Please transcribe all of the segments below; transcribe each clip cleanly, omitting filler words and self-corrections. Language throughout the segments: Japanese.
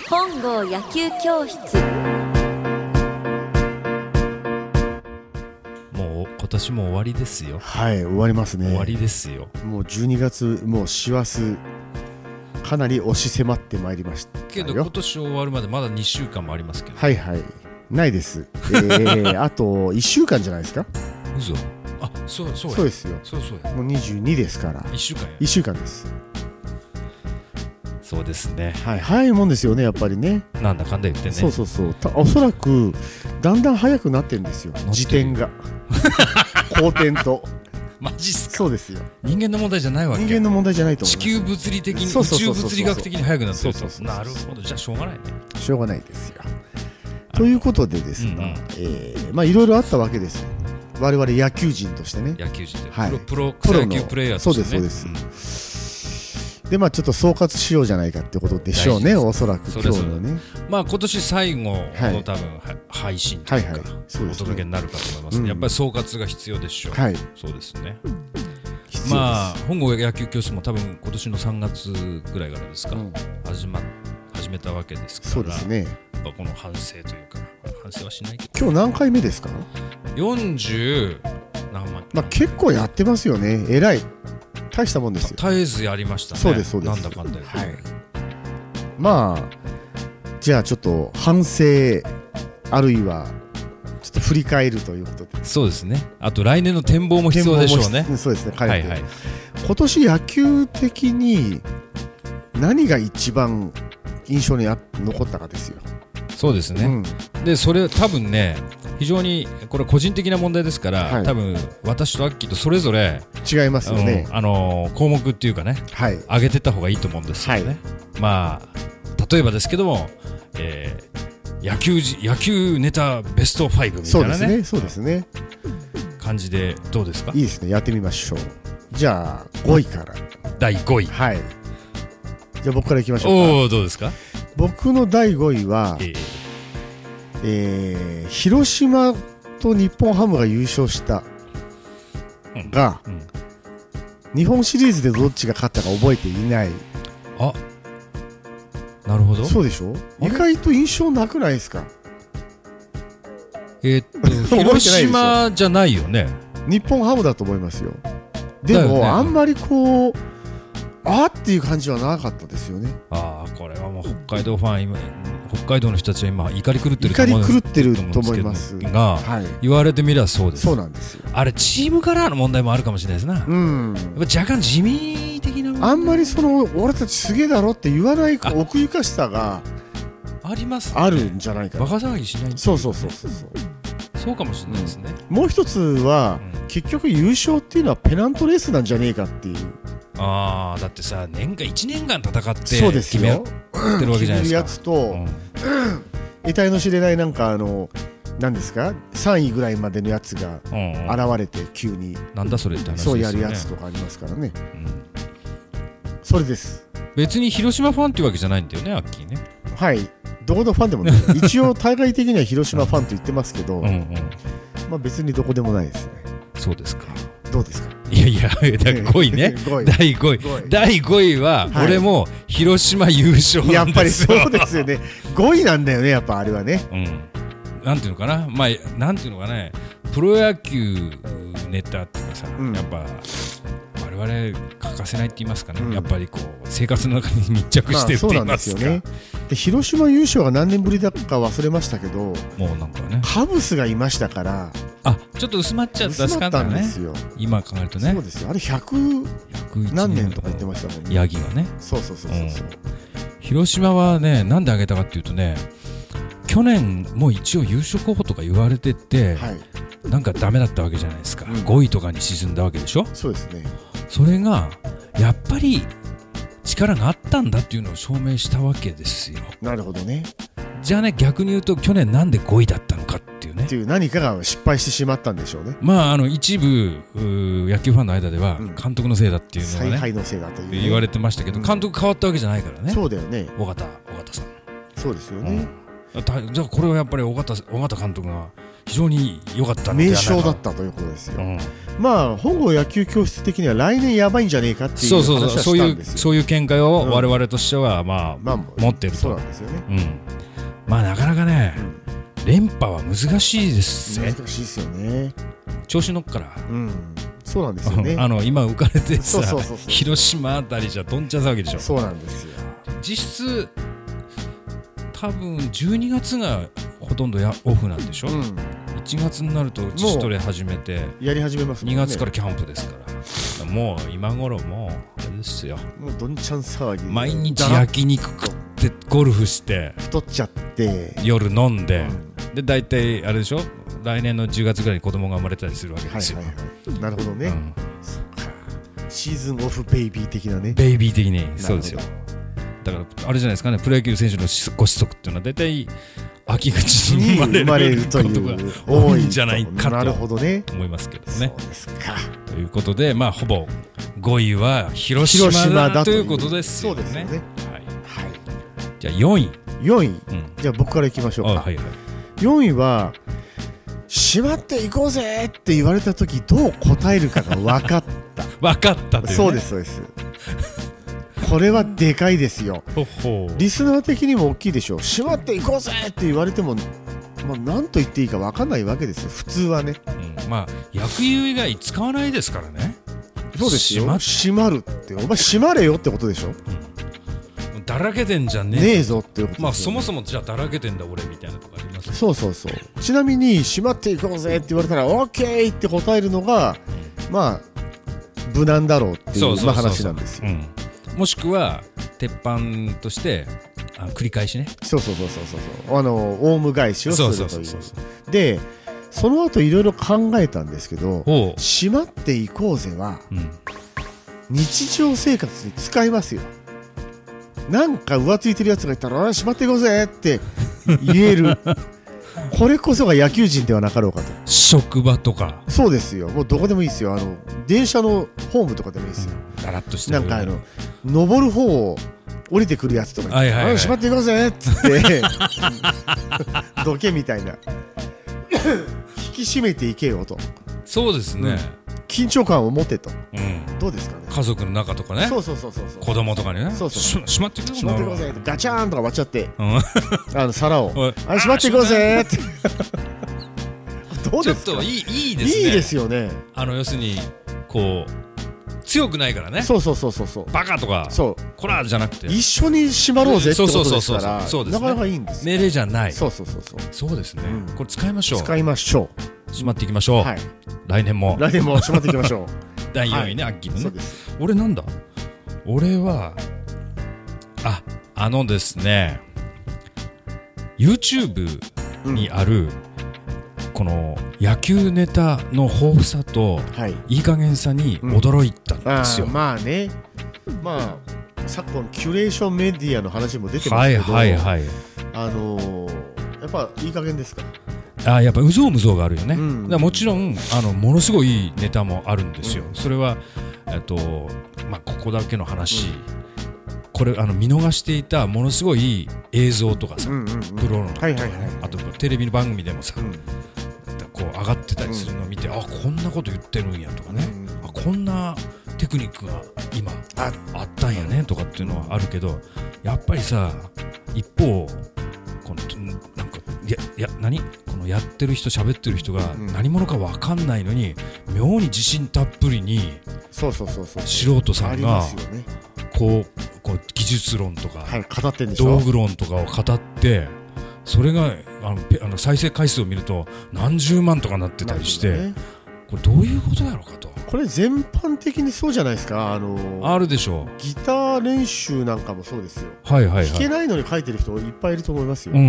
本郷野球教室。 もう今年も終わりですよ。 はい、終わりますね。 終わりですよ。 もう12月、もう師走かなり押し迫ってまいりましたよ。 けど今年終わるまでまだ2週間もありますけど。 はいはい、ないです。あと1週間じゃないですか。 嘘。あ、そうですよ。 そうもう22ですから。 1週間や。 1週間です。 そうですね。 はい、早いもんですよね、やっぱりね。 なんだかんだ言ってね。 そうおそらくだんだん早くなってるんですよ、時点が好転と。 マジっすか。 そうですよ。 人間の問題じゃないわけ。 人間の問題じゃないと思います。 地球物理的に、宇宙物理学的に早くなってると。なるほど。じゃあしょうがないね。 しょうがないですよ。ということでですね、まあいろいろあったわけですよ、我々野球人としてね。 野球人で、 はい、 プロ野球プレイヤーとしてね。 そうです、でまあちょっと総括しようじゃないかってことでしょうね、おそらく今日のね。 まあ今年最後の多分配信というかお届けになるかと思いますね。やっぱり総括が必要でしょう。 はい、 そうですね。まあ本郷野球教室も多分今年の3月ぐらいからですか、始めたわけですから。 そうですね。 やっぱこの反省というか、反省はしないけど。 今日何回目ですか ？40何万。 まあ結構やってますよね。偉い、大したもんですよ。 絶えずやりましたね。 そうです。 なんだかんだ。 はい。まあじゃあちょっと反省あるいはちょっと振り返るということで。 そうですね。あと来年の展望も必要でしょうね。 そうですね。はいはい。今年野球的に何が一番印象に残ったかですよ。 そうですね。でそれ多分ね、非常にこれ個人的な問題ですから、多分私とアッキーとそれぞれ違いますよね。 項目っていうかね、上げてった方がいいと思うんですよね。まあ例えばですけども、野球ネタベスト5みたいなね。 そうですね。 感じでどうですか？ いいですね。やってみましょう。じゃあ5位から。 第5位。 はい。じゃあ僕からいきましょうか。 おお、どうですか？ 僕の第5位は、広島と日本ハムが優勝したが、日本シリーズでどっちが勝ったか覚えていない。 あ、なるほど。 そうでしょ。意外と印象なくないですか？ 広島じゃないよね。 日本ハムだと思いますよ。でもあんまりこうっていう感じはなかったですよね。 これはもう北海道ファン、今北海道の人たちは今怒り狂ってると思いますが、言われてみればそうです。 そうなんですよ。 あれチームカラーの問題もあるかもしれないですな。やっぱ若干地味的な。 あんまり俺たちすげえだろって言わない奥ゆかしさがあります。 あるんじゃないかな。 バカ騒ぎしない。そうかもしれないですね。 もう一つは結局優勝っていうのはペナントレースなんじゃねえかっていう。 だってさ、1年間戦って決めてるわけじゃないですか。 やつと得体の知れないなんか何ですか、3位ぐらいまでのやつが現れて急になんだそれって話ですよね。 よね。 そうやるやつとかありますからね。それです。別に広島ファンっていうわけじゃないんだよね、アッキーね。 はい、どこのファンでもない。一応対外的には広島ファンと言ってますけど、まあ別にどこでもないですね。 そうですか。 どうですか？ いや5位ね。第5位は俺も広島優勝なんですよ。 やっぱりそうですよね。5位なんだよね、やっぱあれはね。 なんていうのかな、まあなんていうのかね、プロ野球ネタっていうかさ、やっぱ我々欠かせないって言いますかね、やっぱりこう生活の中に密着してるって言いますか。 で広島優勝が何年ぶりだか忘れましたけど、 もうなんかね、 カブスがいましたから、 ちょっと薄まっちゃったんですよ。今考えるとね。 そうですよ。あれ100何年とか言ってましたもんね。 ヤギがね。 そう。 広島はね、なんで挙げたかっていうとね、去年も一応優勝候補とか言われてて、なんかダメだったわけじゃないですか。5位とかに沈んだわけでしょ。 そうですね。 それがやっぱり力があったんだっていうのを証明したわけですよ。 なるほどね。 じゃあね、逆に言うと去年なんで5位だったのかっていうね。 っていう何かが失敗してしまったんでしょうね。 まあ一部野球ファンの間では監督のせいだっていうのがね、 采配のせいだという言われてましたけど、監督変わったわけじゃないからね。 そうだよね。 尾形さん。 そうですよね。 じゃあこれはやっぱり尾形監督が非常に良かったのではないか名将だったということですよ、 うん、 まあ本郷野球教室的には来年やばいんじゃねえかっていう話はしたんですよ。 そういう見解を我々としてはまあ、持っていると。 そうなんですよね、 うん、まあなかなかね、連覇は難しいですね。 難しいですよね。 調子乗っから、 そうなんですよね。 今浮かれてさ、 そう広島あたりじゃどんちゃん騒ぎでしょ。 そうなんですよ。 実質多分12月がほとんどオフなんでしょ、1月になると自主トレ始めてやり始めますもんね。 2月からキャンプですから、もう今頃もうあれですよ、 もうどんちゃん騒ぎで毎日焼肉食ってゴルフして太っちゃって夜飲んで、で大体あれでしょ、来年の10月ぐらいに子供が生まれたりするわけですよ。 なるほどね、シーズンオフベイビー的なね。 ベイビー的にそうですよ。だからあれじゃないですかね、プロ野球選手のご子息っていうのは大体秋口に生まれるという多いんじゃないかと思いますけどね。 そうですか。 ということで、まあほぼ5位は広島だということですよね。 そうですよね。 はい。じゃあ4位。 じゃあ僕からいきましょうか。4位はしまっていこうぜって言われた時どう答えるかが分かった。 分かったというね。 そうですそうです。これはでかいですよ。リスナー的にも大きいでしょう。しまっていこうぜって言われても、何と言っていいか分かんないわけですよ、普通はね。 まあ野球以外使わないですからね。 そうですよ。しまるってお前しまれよってことでしょ。 だらけてんじゃねえぞってことですよね。 まあそもそもじゃあだらけてんだ俺みたいなとこありますね。 そうちなみにしまっていこうぜって言われたらオッケーって答えるのがまあ無難だろうっていう話なんですよ。 もしくは鉄板として繰り返しね。 そうオウム返しをするという。でその後いろいろ考えたんですけど、しまっていこうぜは、日常生活に使えますよ。なんか浮ついてるやつがいたらしまっていこうぜって言えるこれこそが野球人ではなかろうかと。 職場とか。そうですよ。もうどこでもいいですよ。電車のホームとかでもいいですよ。 だらっとしてなんか登る方を降りてくるやつとかしまっていこうぜっつってどけみたいな引き締めていけよと。 そうですね、 緊張感を持てと、どうですかね。 家族の中とかね。そう子供とかにね。しまっていこうぜってガチャーンとか割っちゃって皿をしまっていこうぜってどうですか。 ちょっといいですね。 いいですよね。 要するにこう強くないからね。 そうバカとかこらじゃなくて一緒にしまろうぜってことですからなかなかいいんです。 命令じゃない。そうですね。これ使いましょう。しまっていきましょう。来年もしまっていきましょう。 第4位ね、アッキーのね。俺なんだ。俺はですね YouTube にあるこの野球ネタの豊富さといい加減さに驚いたんですよ。 まあね、昨今キュレーションメディアの話も出てますけど、やっぱいい加減ですか。 やっぱうぞうむぞうがあるよね。もちろんものすごいいいネタもあるんですよ。それはここだけの話、これ見逃していたものすごい映像とかさ、プロのとかね、あとテレビの番組でもさ、こう上がってたりするのを見て、こんなこと言ってるんやとかね、こんなテクニックが今あったんやねとかっていうのはあるけど、やっぱりさ一方なんかこのやってる人喋ってる人が何者か分かんないのに妙に自信たっぷりに素人さんがこう技術論とか道具論とかを語って、それが再生回数を見ると何十万とかなってたりして、これどういうことやろうかと。 これ全般的にそうじゃないですか。 あるでしょう。 ギター練習なんかもそうですよ。弾けないのに書いてる人いっぱいいると思いますよ。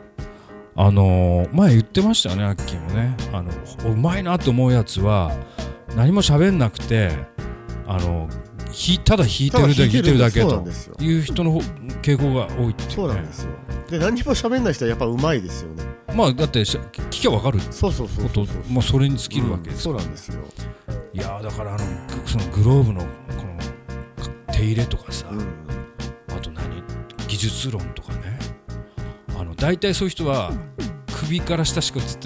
前言ってましたよね、アッキーもね。うまいなと思うやつは何も喋んなくてただ弾いてるだけという人の傾向が多いっていうね。 そうなんですよ。で何も喋んない人はやっぱうまいですよね。 だって聞きゃ分かることもそれに尽きるわけですから。 そうなんですよ。 いやだからそのグローブのこの手入れとかさ、あと技術論とかね、大体そういう人は首から下しか映ってないっていうね。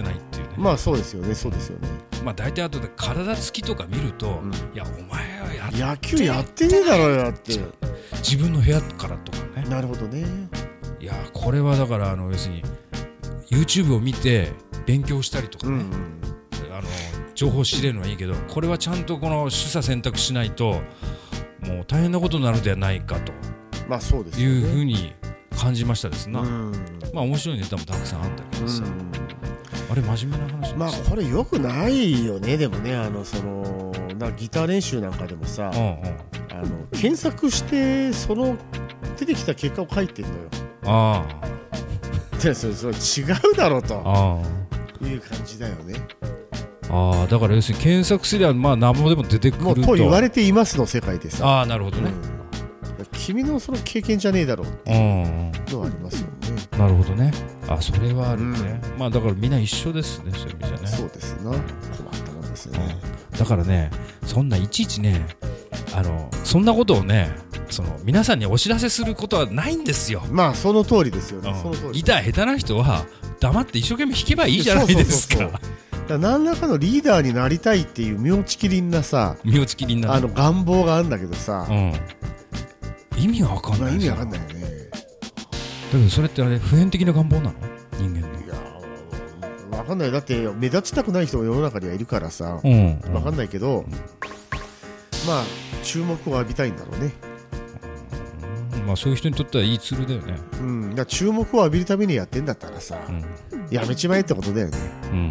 ね。 まあそうですよね、そうですよね。 まあ大体後で体つきとか見ると、いやお前は野球やってねえだろうよって、 自分の部屋からとかね。 なるほどね。 いやこれはだから要するに YouTube を見て勉強したりとかね、情報仕入れるのはいいけど、これはちゃんとこの取捨選択しないともう大変なことになるのではないかと、 まあそうですよね、 いうふうに感じましたですな。まあ面白いネタもたくさんあったけどさ、あれ真面目な話です。 まあこれよくないよね。でもね、ギター練習なんかでもさ、検索してその出てきた結果を書いてるのよ。 あでそれ違うだろうという感じだよね。 だから要するに検索すればまあ何もでも出てくると。 もうと言われていますの世界でさ。 なるほどね。 君のその経験じゃねえだろうっていうのはありますよね。 なるほどね。それはあるね。まあだからみんな一緒ですね、そういう意味じゃね。 そうですな。困ったもんですよね。 だからね、そんないちいちね、そんなことをね、皆さんにお知らせすることはないんですよ。 まあその通りですよね。 ギター下手な人は黙って一生懸命弾けばいいじゃないですか。 何らかのリーダーになりたいっていう妙ちきりんなさ、願望があるんだけどさ、 意味わかんない。 意味わかんないよね。 だけどそれってあれ普遍的な願望なの？人間の。 いやわかんない。だって目立ちたくない人が世の中にはいるからさ、わかんないけど、まあ注目を浴びたいんだろうね。 まあそういう人にとってはいいツールだよね。 だから注目を浴びるためにやってんだったらさ、やめちまえってことだよね。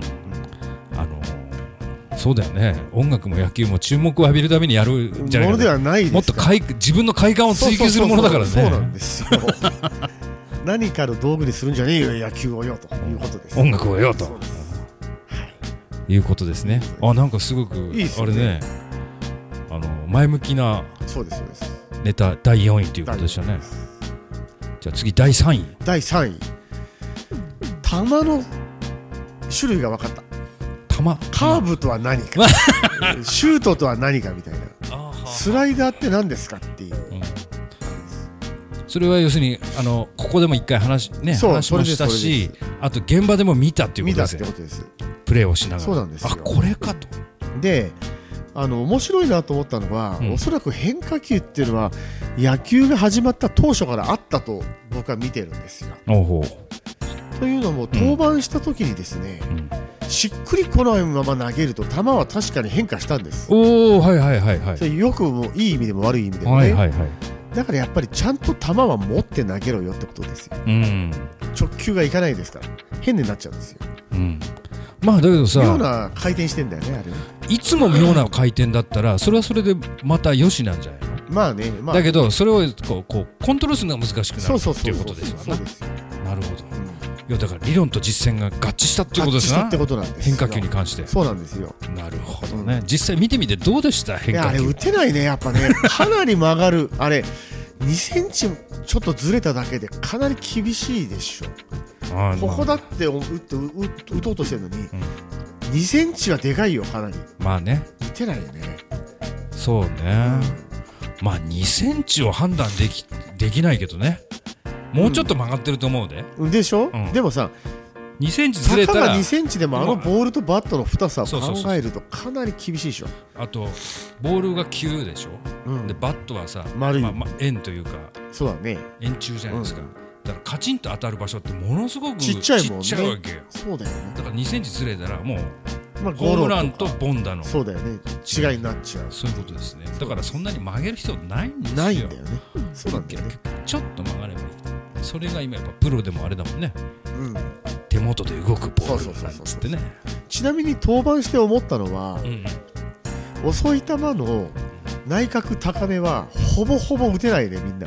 そうだよね。音楽も野球も注目を浴びるためにやるんじゃないか、 ものではないです。 もっと自分の快感を追求するものだからね。 そうなんですよ。何かの道具にするんじゃねえよ野球をよということです。 音楽をよということですね。なんかすごくあれね、前向きなネタ第4位ということでしたね。じゃあ次第3位。 第3位、球の種類が分かった。カーブとは何かシュートとは何かみたいな、スライダーって何ですかっていう、 それは要するにここでも一回話もしたし、あと現場でも見たっていうことですよ。プレーをしながら。 そうなんですよ。 これかと。で面白いなと思ったのは、おそらく変化球っていうのは野球が始まった当初からあったと僕は見てるんですよ。というのも登板した時にですね、しっくりこないまま投げると球は確かに変化したんです。それよくもいい意味でも悪い意味でもね。だからやっぱりちゃんと球は持って投げろよってことですよ。直球がいかないですから変になっちゃうんですよ。 まあだけどさ、 妙な回転してんだよね、あれね。 いつも妙な回転だったらそれはそれでまた良しなんじゃないの。 まあね、 だけどそれをこうコントロールするのが難しくなるっていうことですよね。なるほど。いやだから理論と実践が合致したってことですな。変化球に関して。 そうなんですよ。 なるほどね。実際見てみてどうでした？変化球。 あれ打てないね、やっぱね。かなり曲がる。あれ2センチちょっとずれただけでかなり厳しいでしょ。ここだって打とうとしてるのに、2センチはでかいよ、かなり。 まあね。 打てないよね。 そうね。まあ2センチを判断できないけどね。もうちょっと曲がってると思うで。 でしょ。でもさ、 2センチずれたら、 坂が2センチでもボールとバットの太さを考えるとかなり厳しいでしょ。 あとボールが球でしょ。でバットはさ、 丸い、 円というか、 そうだね、 円柱じゃないですか。だからカチンと当たる場所ってものすごくちっちゃいもんね。 わけよ。 そうだよね。 だから2センチずれたらもうホームランとボンダのそうだよね、違いになっちゃう。 そういうことですね。だからそんなに曲げる必要ないんですよ。 ないんだよね。そうなんだよね。 ちょっと曲がればいい。それが今やっぱプロでもあれだもんね。手元で動くボールなんつってね。 ちなみに登板して思ったのは、遅い球の内角高めはほぼほぼ打てないね、みんな。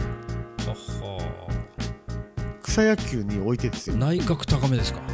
草野球においてですよ。 内角高めですか。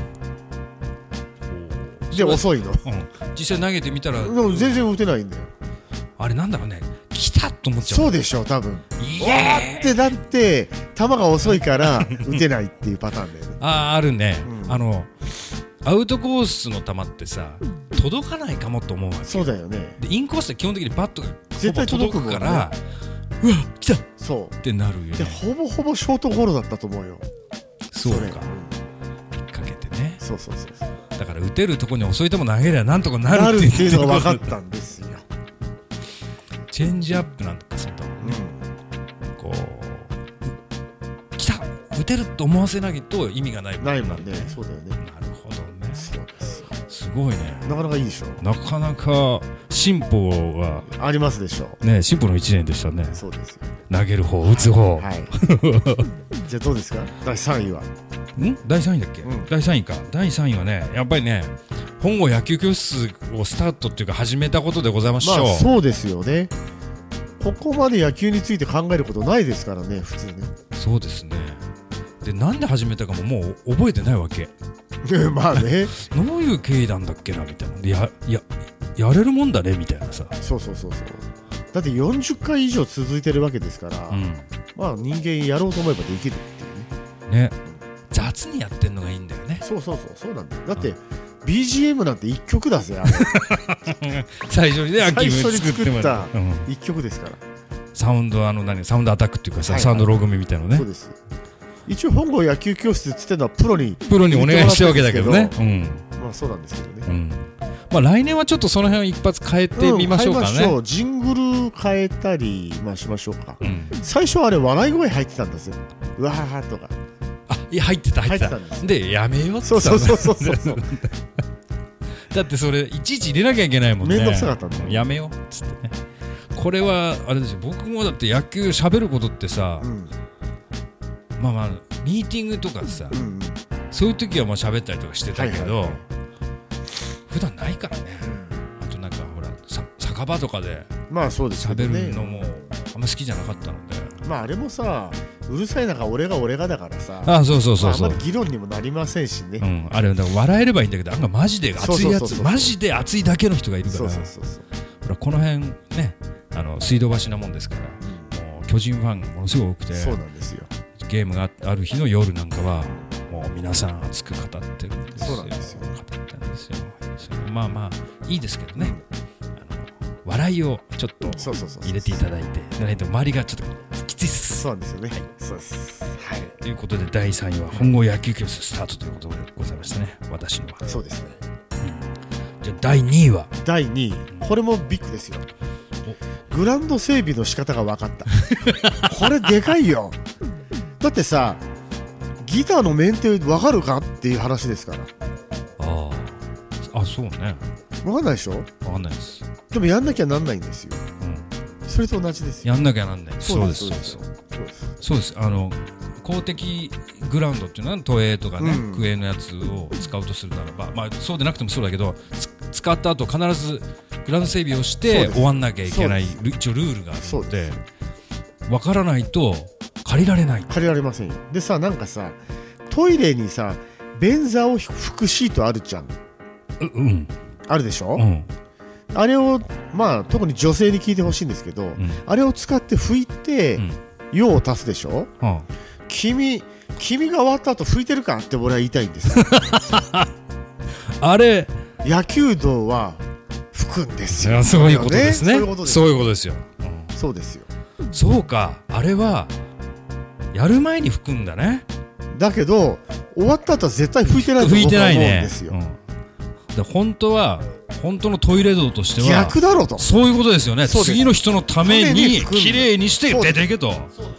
で遅いの。 実際投げてみたらでも全然打てないんだよ。 あれなんだろうね、来たと思っちゃう。 そうでしょ、多分。わーってだって球が遅いから打てないっていうパターンだよね。 あるね。アウトコースの球ってさ、届かないかもと思うわけ。 そうだよね。 でインコースって基本的にバットが絶対届くから、うわ来たそうってなるよね。 でほぼほぼショートゴロだったと思うよ。 そうか。かけてね。 そう。 だから打てるところに遅い球投げりゃなんとかなるっていうのが分かったんですよ。 チェンジアップなんかそうだもんね、こう来た打てると思わせないと意味がないもんね。 ないもんね。そうだよね。 なるほどね。 そうですよ。 すごいね。 なかなかいいでしょ。 なかなか進歩がありますでしょうね。進歩の1年でしたね。 そうですよ。 投げる方打つ方、 はいじゃあどうですか第3位は。 第3位だっけ、第3位か。第3位はね、やっぱりね、本郷野球教室をスタートっていうか始めたことでございましょう。 まあそうですよね。ここまで野球について考えることないですからね、普通ね。 そうですね。で、なんで始めたかももう覚えてないわけまあねどういう経緯なんだっけなみたいな。でやれるもんだねみたいなさ。 そうだって40回以上続いてるわけですから、まあ人間やろうと思えばできるっていうね。 雑にやってんのがいいんだよね。 そうなんだよ。だって BGM なんて1曲だぜ、あれ最初にね、 最初に作った1曲ですから。 サウンドサウンドアタックっていうかさ、サウンドログみたいなのね。 そうです。一応本郷野球教室って言ってるのはプロにお願いしてるわけだけどね。 まあそうなんですけどね。 まあ来年はちょっとその辺を一発変えてみましょうかね。 変えましょう。ジングル変えたりしましょうか。最初はあれ笑い声入ってたんですよ。うわーとか。 いや入ってたでやめようって言ったの。 そうだってそれいちいち入れなきゃいけないもんね。 めんどくさかったんだよ。 やめようっつってね。これはあれですよ。僕もだって野球喋ることってさ、まあミーティングとかさ、そういう時はまあ喋ったりとかしてたけど、普段ないからね。あとなんかほら酒場とかで喋るのもあんま好きじゃなかったので。 まああれもさ、うるさい中俺がだからさ、 そうあんまり議論にもなりませんしね。 あれだから笑えればいいんだけど、案外マジで熱いやつ、マジで熱いだけの人がいるから、ほらこの辺ね、水道橋なもんですから、もう巨人ファンがものすごく多くて、 そうなんですよ。 ゲームがある日の夜なんかはもう皆さん熱く語ってるんですよ。 そうなんですよ。 語ってるんですよ。まあいいですけどね。笑いをちょっと入れていただいて、ないと周りがちょっときついっす。 そうなんですよね。そうです。はい。 ということで第3位は本郷野球教室スタートということでございましたね。私のは。 そうですね。 じゃあ第2位は。 第2位。これもビッグですよ。グラウンド整備の仕方が分かった。これでかいよ。だってさ、ギターのメンテ分かるかっていう話ですから。 そうね。 分かんないでしょ。 分かんないです。 でもやんなきゃなんないんですよ。それと同じですよ。 やんなきゃなんない。 そうです。 公的グラウンドっていうのは都営とかね、区営のやつを使うとするならば、まあそうでなくてもそうだけど、使った後必ずグラウンド整備をして終わんなきゃいけない一応ルールがあるので、分からないと借りられない。 借りられませんよ。でさ、なんかさ、トイレにさ便座を拭くシートあるじゃん。あるでしょ。あれをまあ特に女性に聞いてほしいんですけど、あれを使って拭いて用を足すでしょ。君が終わった後拭いてるかって俺は言いたいんですあれ野球道は拭くんですよ。 そういうことですね。 そういうことですよ。 そうですよ。そうか、あれはやる前に拭くんだね。 だけど終わった後は絶対拭いてないと僕は思うんですよ。 で本当のトイレ道としては逆だろと。 そういうことですよね。次の人のためにきれいにして出ていけと。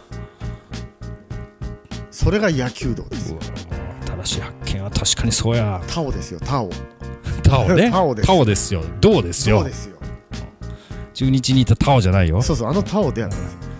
それが野球道です。 新しい発見は確かにそうや。 タオですよ。タオね。タオですよ。どうですよ。中日にいたタオじゃないよ。 そう、あのタオでやったんですよ。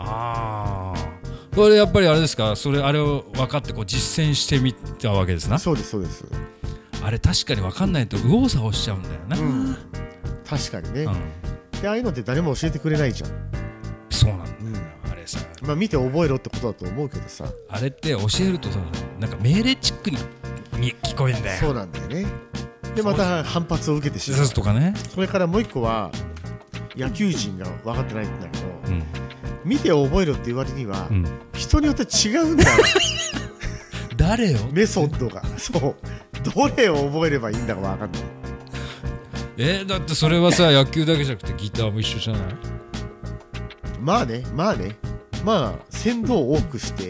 これやっぱりあれですか。あれを分かってこう実践してみたわけですな。 そうです。 あれ確かに分かんないと右往左往しちゃうんだよな。 確かにね。で、ああいうのって誰も教えてくれないじゃん。 そうなんだよ。あれさ、 まあ見て覚えろってことだと思うけどさ、 あれって教えるとさ、なんか命令チックに聞こえんだよ。 そうなんだよね。でまた反発を受けてしまうとかね。それからもう一個は野球人が分かってないんだけど、見て覚えろって言われには、人によって違うんだよ誰よメソッドが。そうどれを覚えればいいんだか分かんない。 だってそれはさ野球だけじゃなくてギターも一緒じゃない。 まあ先導を多くして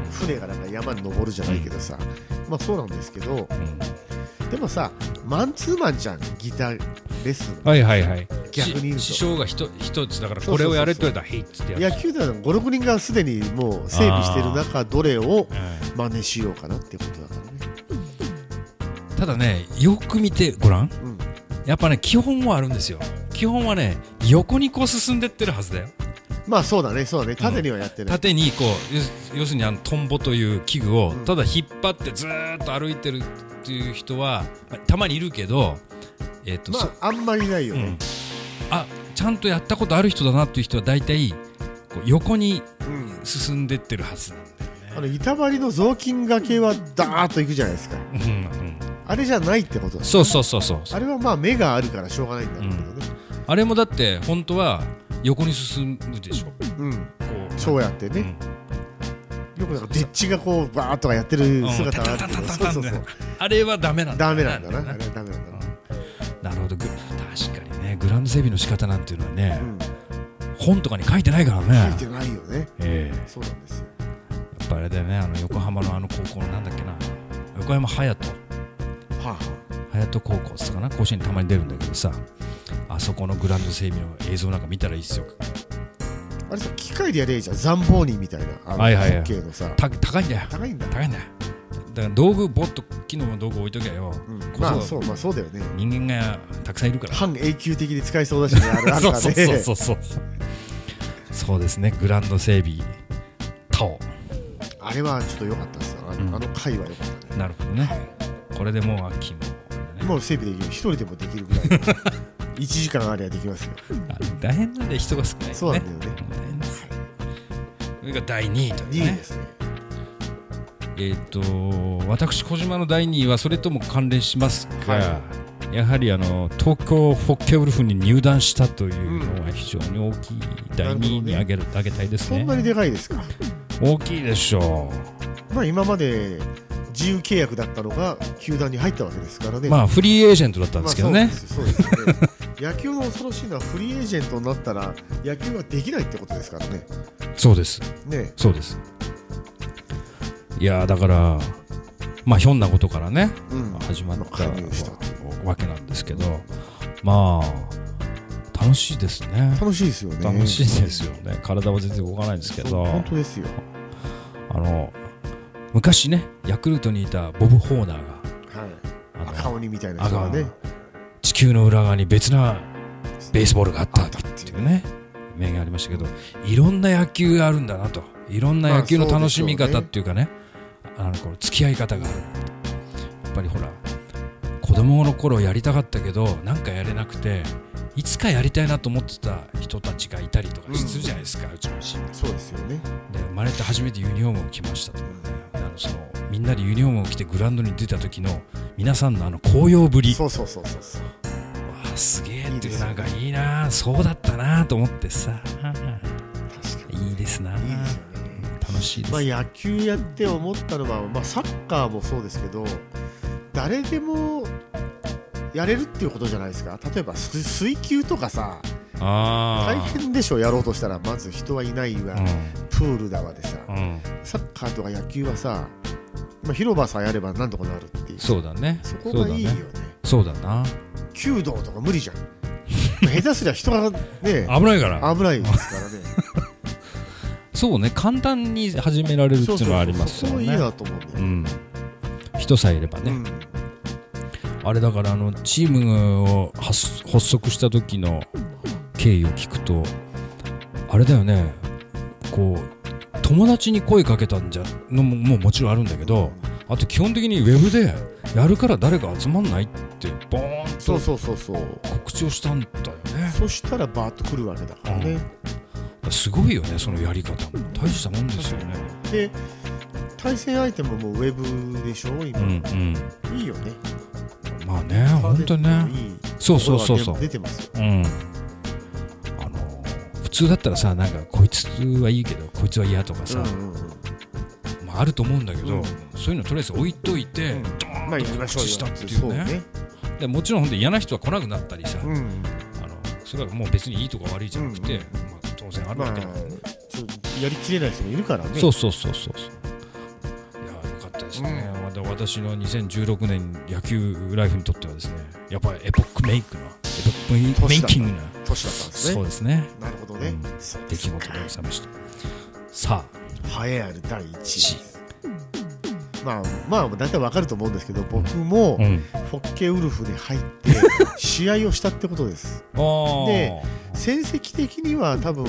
船がなんか山に登るじゃないけどさ、まあそうなんですけど、でもさマンツーマンじゃんギターレッスン。 はいはいはい。 逆に言うと師匠が一つだからこれをやれって言われたらへいっつってやる。 野球では5、6人がすでにもう整備してる中どれを真似しようかなってことだからね。 ただねよく見てごらん、やっぱね基本はあるんですよ。基本はね横にこう進んでってるはずだよ。 まあそうだね縦にはやってない、 縦にこう要するにトンボという器具をただ引っ張ってずーっと歩いてるっていう人はたまにいるけど、 まああんまりないよね、 ちゃんとやったことある人だなっていう人は大体こう横に進んでってるはずなんだよね。 板張りの雑巾掛けはダーッといくじゃないですか、あれじゃないってことだね。 そうあれはまあ目があるからしょうがないんだろうけどね、 あれもだって本当は横に進むでしょ、 そうやってね、よくなんかデッチがこうバーッとかやってる姿があって、 あれはダメなんだな。 あれはダメなんだな。 なるほど。確かにねグラウンド整備の仕方なんていうのはね、本とかに書いてないからね。 書いてないよね、そうなんですよ。 やっぱあれだよね、横浜の高校のなんだっけな、横浜隼人高校っつったかな、甲子園にたまに出るんだけどさ、あそこのグラウンド整備の映像なんか見たらいいっすよ。 あれさ機械でやれいいじゃん、ザンボーニーみたいなホッケーのさ、 高いんだよ。だから道具ボッと木の道具置いときゃよ、 まあそうだよね。 人間がたくさんいるから半永久的に使いそうだしね、あれあるからね。 そうですね、グラウンド整備タオ、 あれはちょっと良かったですよ。あの回は良かったね。 なるほどね、これでもう秋もう整備できる、一人でもできるぐらい1時間あればできますよ。 大変なんで人が少ないよね。 そうなんだよね。 それが第2位というね。 2位ですね。 私小島の第2位はそれとも関連しますが、やはり東京フォッケウルフに入団したというのが非常に大きい第2位に挙げたいですね。 そんなにでかいですか。 大きいでしょう。まあ今まで自由契約だったのが球団に入ったわけですからね。 まあフリーエージェントだったんですけどね。 そうですよね。野球の恐ろしいのはフリーエージェントになったら野球ができないってことですからね。 そうですね。 そうです。いやだからまあひょんなことからね、始まったわけなんですけど、まあ楽しいですね。 楽しいですよね。 楽しいですよね。体は全然動かないんですけど、 本当ですよ。 昔ねヤクルトにいたボブ・ホーナーが、 赤鬼みたいな人がね、 地球の裏側に別なベースボールがあったっていうね名言ありましたけど、いろんな野球があるんだなと、いろんな野球の楽しみ方っていうかね、この付き合い方がある。やっぱりほら子供の頃やりたかったけどなんかやれなくて、いつかやりたいなと思ってた人たちがいたりとかするじゃないですか、うちのチーム。 そうですよね。 で生まれて初めてユニフォームを着ましたとかね、みんなでユニフォームを着てグラウンドに出た時の皆さんの高揚ぶり、 そうすげえっていう、なんかいいな、そうだったなと思ってさ、いいですな、いいですよね。楽しいです。 野球やって思ったのは、サッカーもそうですけど、誰でもやれるっていうことじゃないですか。例えば水球とかさ、大変でしょ、やろうとしたら。まず人はいないわ、プールだわでさ、サッカーとか野球はさ、広場さえあれば何とかなるっていう。 そうだね。 そこがいいよね。 そうだな。 弓道とか無理じゃん。下手すりゃ人がね危ないから。 危ないですからね。 そうね、簡単に始められるっていうのはありますよね。 そこいいなと思うんだよ。 人さえいればね。あれだからチームを発足した時の経緯を聞くとあれだよね、こう友達に声かけたんじゃのももちろんあるんだけど、あと基本的にウェブでやるから誰か集まんないってボーンと告知をしたんだよね。 そしたらバーッと来るわけだからね。 すごいよね、そのやり方も大したもんですよね。 で対戦相手ももうウェブでしょ今、いいよね。 まあね、本当にね。そう出てますよ。 普通だったらさ、なんかこいつはいいけどこいつは嫌とかさ、あると思うんだけど、そういうのとりあえず置いといてドーンと告知したっていうね。でもちろん本当に嫌な人は来なくなったりさ、それはもう別にいいとか悪いじゃなくて、当然あるわけなんでね。 やりきれない人もいるからね。 そうですね、私の2016年野球ライフにとってはですね、やっぱりエポックメイキングな年だったんですね。そうですね。 なるほどね。 出来事でございました。さあ、栄えある第1位。まあ大体わかると思うんですけど、僕もフォッケウルフに入って試合をしたってことです。で、成績的には多分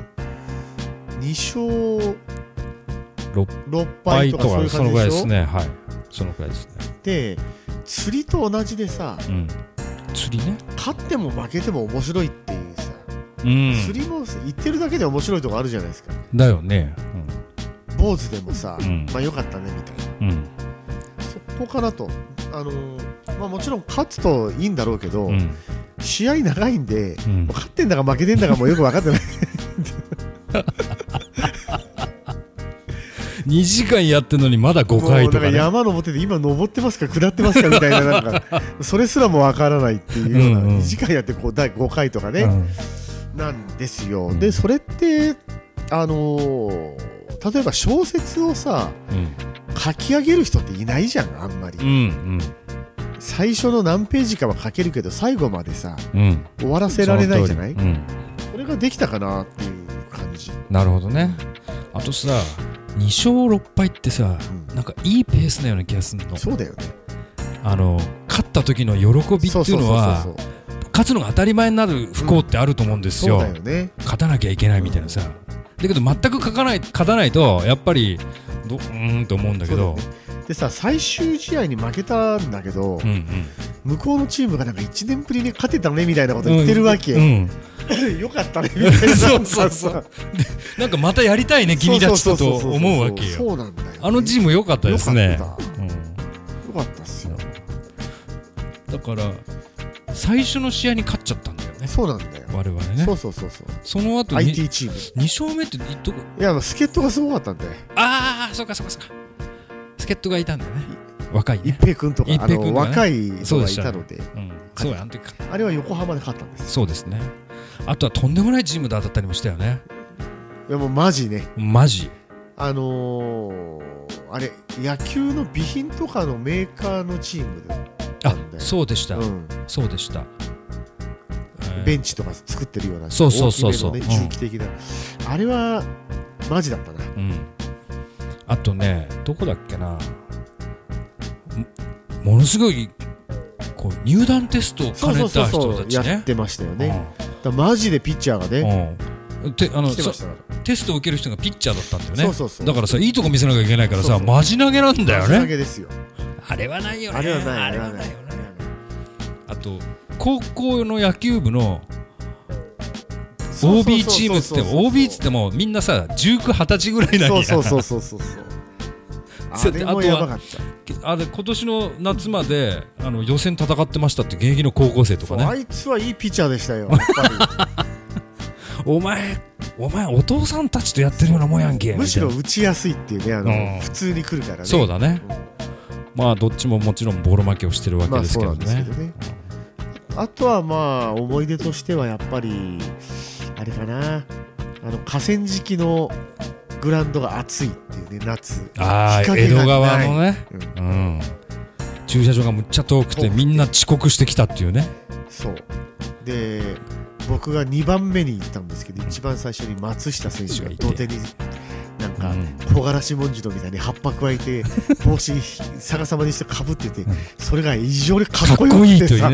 2勝6敗とかそういう感じでしょ。そのぐらいですね。はい。そのぐらいですね。で、釣りと同じでさ、釣りね。勝っても負けても面白いっていうさ、釣りも言ってるだけで面白いとこあるじゃないですか。 だよね。 坊主でもさ、まあ良かったねみたいな。そこかなと。まあもちろん勝つといいんだろうけど、試合長いんで、勝ってんだか負けてんだかもよく分かってない。 2時間やってるのにまだ5回とか、ね、 山登ってて今登ってますか下ってますかみたいな、なんかそれすらもわからないっていうような2時間やってこう第5回とかね、なんですよ。でそれって例えば小説をさ、書き上げる人っていないじゃんあんまり、最初の何ページかは書けるけど最後までさ、終わらせられないじゃない、それができたかなっていう感じ。 なるほどね。あとさ2勝6敗ってさ、なんかいいペースなような気がするの。 そうだよね。 勝った時の喜びっていうのは勝つのが当たり前になる不幸ってあると思うんですよ。 そうだよね。 勝たなきゃいけないみたいなさ、だけど全く勝たないとやっぱりと思うんだけど、 でさ最終試合に負けたんだけど、向こうのチームがなんか1年ぶりに勝てたねみたいなこと言ってるわけ、よかったねみたいなそうなんかまたやりたいね君たちと思うわけよ。 そうなんだよ、ね、 あのチーム良かったですね。 よかったっすよ。 だから最初の試合に勝っちゃったんだよね。 そうなんだよ我々ね。その後 IT チーム 2勝目ってどこ？ いや助っ人がすごかったんだよ。 ああそうか助っ人がいたんだよね。若いね。 一平君とか若い人がいたので、 そうやんというかあれは横浜で勝ったんです。 そうですね。あとはとんでもないチームで当たったりもしたよね。 いやもうマジね。 マジ。 あれ野球の備品とかのメーカーのチームで。 そうでした。そうでした。 ベンチとか作ってるようなそう大きめのね重機的な、あれはマジだったな。 あとねどこだっけな、ものすごいこう入団テストを兼ねた人たちねやってましたよね。だマジでピッチャーがね、 テストを受ける人がピッチャーだったんだよね。だからさいいとこ見せなきゃいけないからさマジ投げなんだよね。 マジ投げですよ。 あれはないよね。 あれはないよね。 あと高校の野球部の OB チームってOB っつってもみんなさ19、20歳ぐらいなんや。 そうあれもやばかった。 あれ今年の夏まで予選戦ってましたって現役の高校生とかね。 あいつはいいピッチャーでしたよやっぱり。 お前お父さんたちとやってるようなもんやんけ。 むしろ打ちやすいっていうね普通に来るからね。 そうだね。まあどっちももちろんボール負けをしてるわけですけどね。 あとはまあ思い出としてはやっぱりあれかな、河川敷のグラウンドが暑いっていうね夏。 江戸川のね、駐車場がむっちゃ遠くてみんな遅刻してきたっていうね。そうで僕が2番目に行ったんですけど、一番最初に松下選手が土手になんか木枯らしもんじゅうみたいに葉っぱ加えて帽子逆さまにしてかぶってて、それが異常にかっこよくてさ、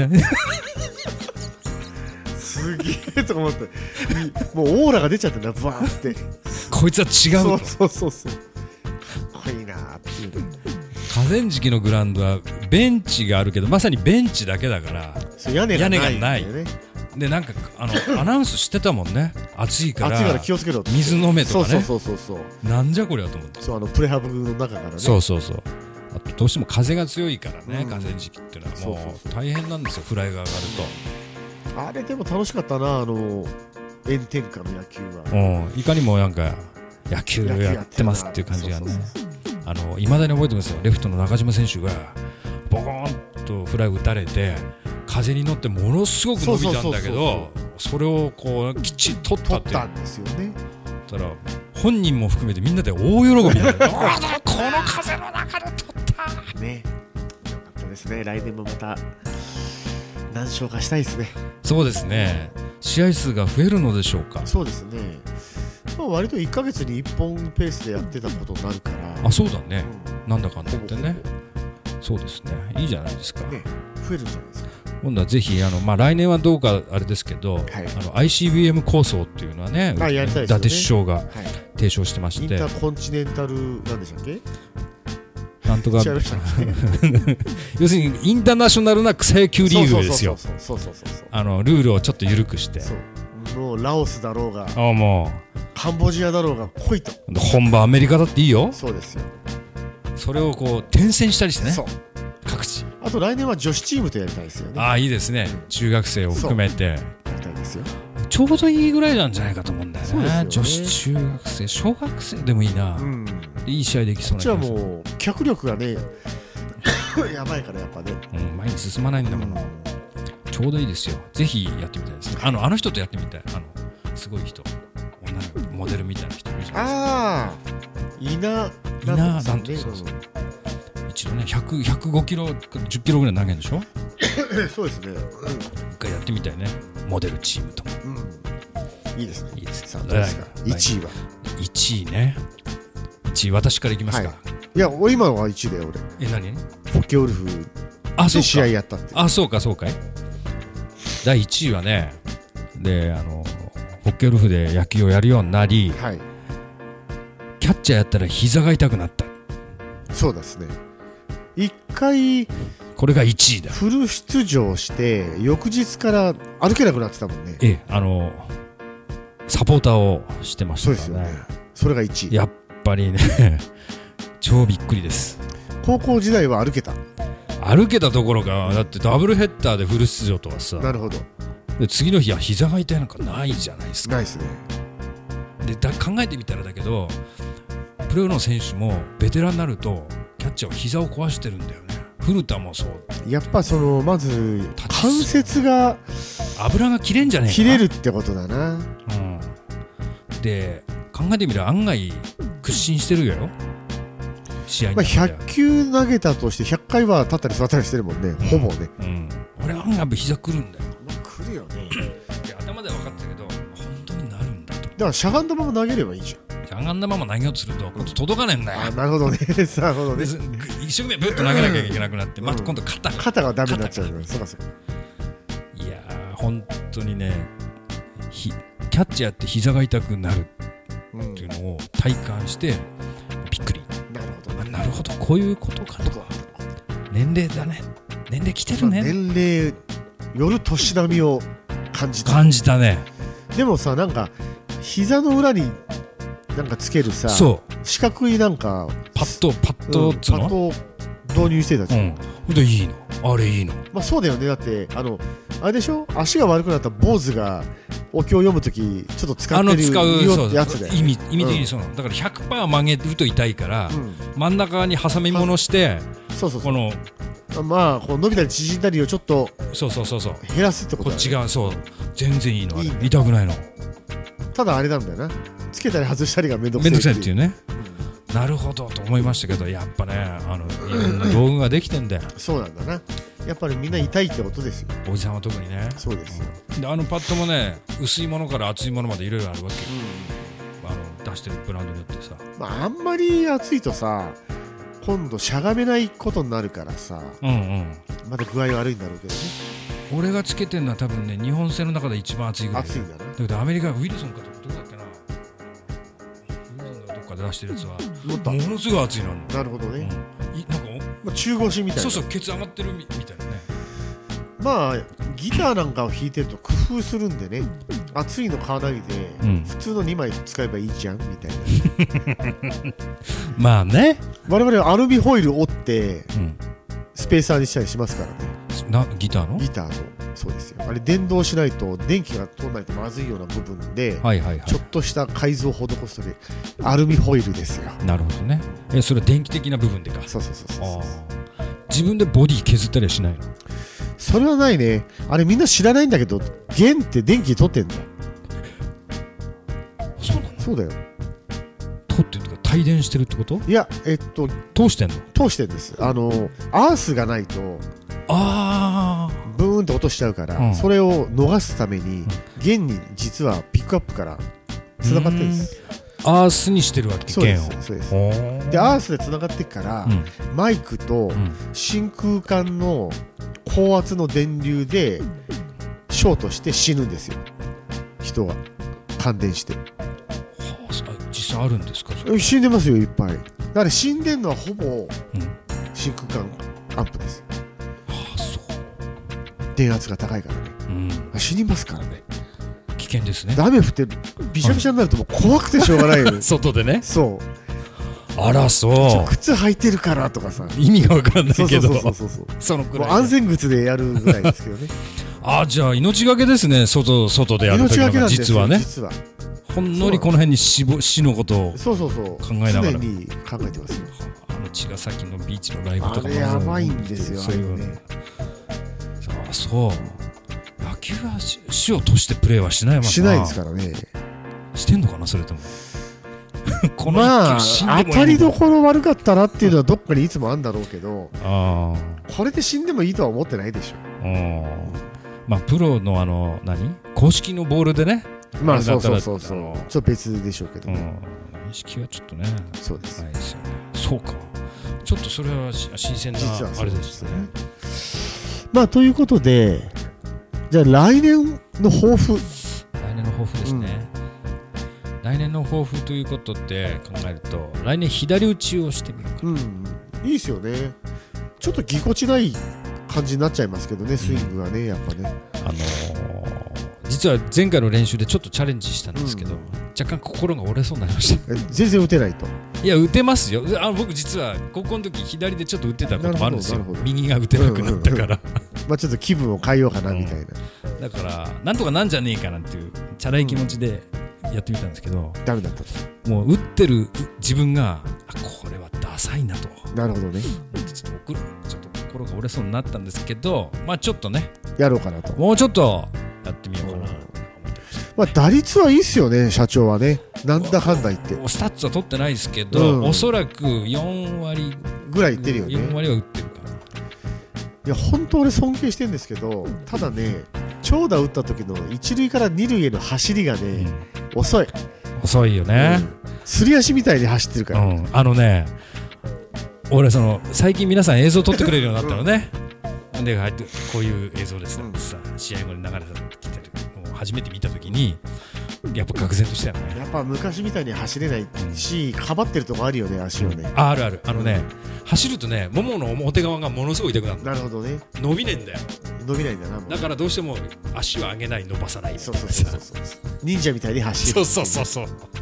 すげえと思って、もうオーラが出ちゃってんだバーって。 こいつは違う。 そうかっこいいなーっていう。 河川敷のグラウンドはベンチがあるけどまさにベンチだけだから屋根がないでなんかアナウンスしてたもんね。暑いから気をつけろって水飲めとかね。 そうなんじゃこれはと思って。 そうプレハブの中からね。 そうあとどうしても風が強いからね、河川敷ってのはもう大変なんですよ、フライが上がると。 あれでも楽しかったな、炎天下の野球は。 いかにもなんか野球やってますっていう感じがね。いまだに覚えてますよ。レフトの中島選手がボコーンとフライ打たれて風に乗ってものすごく伸びたんだけど、それをこうきっちり取ったって取ったんですよね。 だから本人も含めてみんなで大喜びだよ。この風の中で取ったですね。来年もまた何勝かしたいですね。 そうですね。試合数が増えるのでしょうか。 そうですね。まあ、割と1ヶ月に1本ペースでやってたことになるから。 あ、そうだね。なんだかんだ言ってね。そうですね。いいじゃないですか。 ね、増えるんじゃないですか。 今度はぜひ来年はどうかあれですけど、はい、ICBM 構想っていうのはね、 やりたいですよね。 伊達首相が提唱してまして、 インターコンチネンタルなんでしたっけ？ なんとか要するにインターナショナルな草野球リーグですよ。ルールをちょっと緩くして、 もうラオスだろうが、 もうカンボジアだろうが来いと。 本場アメリカだっていいよ。 そうですよ。 それをこう転戦したりしてね。そう。各地。 あと来年は女子チームとやりたいですよね。 ああ、いいですね。中学生を含めてやりたいですよ。 ちょうどいいぐらいなんじゃないかと思うんだよね。女子中学生、小学生でもいいな。いい試合できそうな気がする。 こっちはもう脚力がねやばいからやっぱね。 前に進まないんだもん。ちょうどいいですよ。ぜひやってみたいですね。あの人とやってみたい。すごい人、女のモデルみたいな人いるじゃないですか。 ああ、稲なんてそうそう。一度ね、105キロ、10キロぐらい投げるんでしょ。 そうですね。 一回やってみたいね。モデルチームと。 いいですね。 いいです。 さあどうですか。1位は。 1位ね。1位私からいきますか。 いや、今は1位だよ俺。 何？ ホッケーウルフで試合やったって。 あ、そうかそうかい。第1位はね、でホッケーウルフで野球をやるようになり、キャッチャーやったら膝が痛くなった。そうですね。1回これが1位だ。フル出場して翌日から歩けなくなってたもんね。サポーターをしてましたからね。そうですよね。それが1位。やっぱりね超びっくりです。高校時代は歩けたどころか、だってダブルヘッダーでフル出場とかさ。なるほど。で次の日は膝が痛いなんかないじゃないですか。ないですね。で考えてみたらだけど、プロの選手もベテランになるとキャッチャーは膝を壊してるんだよね。古田もそう。やっぱまず関節が油が切れんじゃねえか。切れるってことだな。で考えてみれば案外屈伸してるよ。試合に100球投げたとして100回は立ったり座ったりしてるもんね。ほぼね。俺案外膝くるんだよ。くるよね。頭では分かったけど本当になるんだと。だからしゃがんだまま投げればいいじゃん。しゃがんだまま投げようとすると届かねえんだよ。なるほどね。なるほどね。一生懸命ブッと投げなきゃいけなくなって、また今度肩がダメになっちゃうから。そうかそうか。いやー本当にね、キャッチャーって膝が痛くなるっていうのを体感してびっくり。なるほど、こういうことかと。年齢だね。年齢来てるね。年齢よる年並みを感じたね。でもさ、なんか膝の裏になんかつけるさ、四角いなんかパッドっつうの、パッドを導入してたじゃん。でいいの？あれいいの？まあそうだよね。だってあれでしょ？足が悪くなった坊主がお経を読むときちょっと使ってるやつで、意味的にそうなの。だから 100% 曲げると痛いから、真ん中に挟み物して、このまあこう伸びたり縮んだりをちょっと減らすってことだね。こっち側そう全然いいの。痛くないの。ただあれなんだよな。つけたり外したりがめんどくさいっていうね。なるほどと思いましたけど、やっぱねいろんな道具ができてんだよ。そうなんだな。やっぱりみんな痛いってことですよ。おじさんは特にね。そうですよ。でパッドもね、薄いものから厚いものまでいろいろあるわけ。出してるブランドによってさ。あんまり厚いとさ、今度しゃがめないことになるからさ。まだ具合悪いんだろうけどね。俺がつけてるのは多分ね、日本製の中で一番厚いぐらい。厚いんだな。だけどアメリカウィルソンかどこだっけな。どっかで出してるやつはものすごい厚いの。なるほどね。なんか中腰みたいな。そうケツ上がってるみたいなね。まあギターなんかを弾いてると工夫するんでね、厚いの買わないで、普通の2枚使えばいいじゃんみたいな。まあね、我々はアルミホイル折って、スペーサーにしたりしますからね。ギターのそうですよ。あれ電動しないと電気が通らないとまずいような部分で、ちょっとした改造を施すとでアルミホイルですよ。なるほどね。それは電気的な部分でか。そう。自分でボディ削ったりはしないの？それはないね。あれみんな知らないんだけど、弦って電気取ってんだよ。そうなの？そうだよ。 通ってるとか帯電してるってこと？ いや通してんの？ 通してんです。アースがないとブーンと落としちゃうから、それを逃すために弦に実はピックアップからつながってるんです。 アースにしてるわけ？ そうです。でアースでつながってるから、マイクと真空管の高圧の電流でショートして死ぬんですよ、人が感電して。 実際あるんですか？ 死んでますよ、いっぱい。だから死んでるのはほぼ真空管アンプです。電圧が高いからね、死にますからね。 危険ですね。 雨降ってびしゃびしゃになるともう怖くてしょうがないよ外でね。 そう。 あら、そう。 靴履いてるからとかさ、 意味が分かんないけど、 そのくらい安全靴でやるぐらいですけどね。 じゃあ命がけですね、外でやる時の実はね。ほんのりこの辺に死のことを考えながら常に考えてますよ。 茅ヶ崎のビーチのライブとかもやばいんですよ、 そう。野球は死をとしてプレーはしないもんな。 しないですからね。 してんのかな、それとも。 当たりどころ悪かったなっていうのはどっかにいつもあるんだろうけど、これで死んでもいいとは思ってないでしょ。 プロの公式のボールでね。 そうちょっと別でしょうけど、 意識はちょっとね。 そうです。 ないですよね。そうか。ちょっとそれは新鮮なあれですね。 ということで、じゃあ来年の抱負ですね。来年の抱負ということで考えると、来年左打ちをしてみようかな。 いいですよね。ちょっとぎこちない感じになっちゃいますけどね、スイングがね、やっぱね。 実は前回の練習でちょっとチャレンジしたんですけど、若干心が折れそうになりました。 全然打てないと。 いや、打てますよ。僕実は高校の時左でちょっと打ってたこともあるんですよ。右が打てなくなったからちょっと気分を変えようかなみたいな。だからなんとかなんじゃねえかなっていうチャラい気持ちでやってみたんですけど、 ダメだったと。 もう打ってる自分がこれはダサいなと。 なるほどね。 ちょっと心が折れそうになったんですけど、ちょっとねやろうかなと。 もうちょっとやってみようかな。 打率はいいっすよね、社長はね。なんだかんだ言ってスタッツは取ってないですけど、おそらく4割ぐらいいってるよね。 4割は打ってるかな。 いや本当俺尊敬してるんですけど、ただね、長打打った時の一塁から二塁への走りがね、遅いよね。 すり足みたいに走ってるから、 俺最近皆さん映像撮ってくれるようになったのね。でこういう映像ですってさ、試合後に流れたきてるのを初めて見た時にやっぱ愕然としたよね。 やっぱ昔みたいに走れないし、かばってるとこあるよね、足をね。 ある。走るとね、ももの表側がものすごい痛くなる。 なるほどね。 伸びねえんだよ。 伸びないんだな。 だからどうしても足を上げない、伸ばさない。 そう忍者みたいに走る。 そう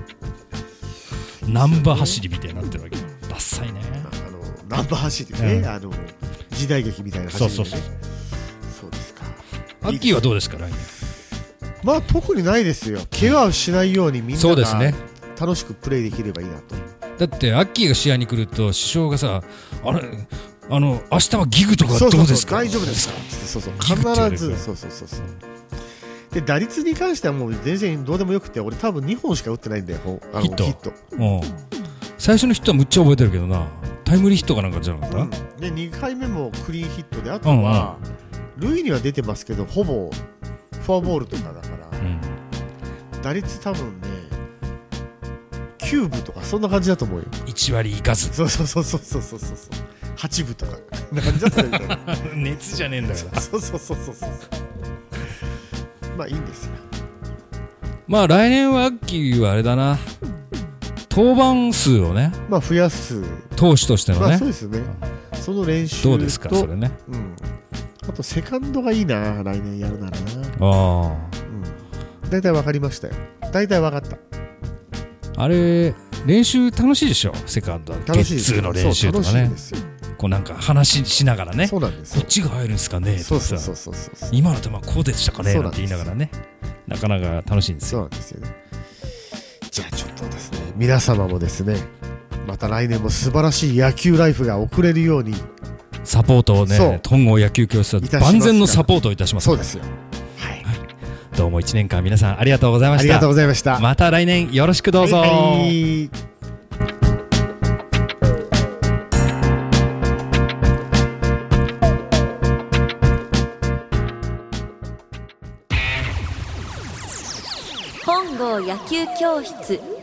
ナンバー走りみたいになってるわけ。ダッサいね。 ナンバー走りね、時代劇みたいな走りね。そうですか。 アッキーはどうですか、来年。 特にないですよ。怪我をしないようにみんなが楽しくプレーできればいいなと。 だってアッキーが試合に来ると師匠がさ、明日はギグとかどうですか、 大丈夫ですかって必ずで、打率に関してはもう全然どうでもよくて、俺多分2本しか打ってないんだよ、ヒット。 最初のヒットはむっちゃ覚えてるけどな、タイムリーヒットかなんかじゃなかった、 で2回目もクリーンヒットで、あとは塁には出てますけど、ほぼフォアボールとかだから、打率多分ね9分とかそんな感じだと思うよ。 1割いかず。 そう8分とかな感じだったよね。 熱じゃねえんだから。 そういいんですよ。 来年はアッキーはあれだな、登板数をね、 増やす投手としてのね。 そうですね。その練習とどうですかそれね。 あとセカンドがいいな、来年やるならな。だいたい分かりましたよ。だいたい分かった。 あれ練習楽しいでしょ、セカンド。ゲッツーの練習とかね。こうなんか話しながらね。そうなんですよ。こっちが入るんですかねとかさ、今の球こうでしたかねなんて言いながらね、なかなか楽しいんですよ。 そうなんですよね。じゃあちょっとですね、皆様もですね、また来年も素晴らしい野球ライフが送れるようにサポートをね、東郷野球教室は万全のサポートをいたします。 そうですよ。 どうも1年間皆さんありがとうございました。 ありがとうございました。 また来年よろしくどうぞ。 球教室。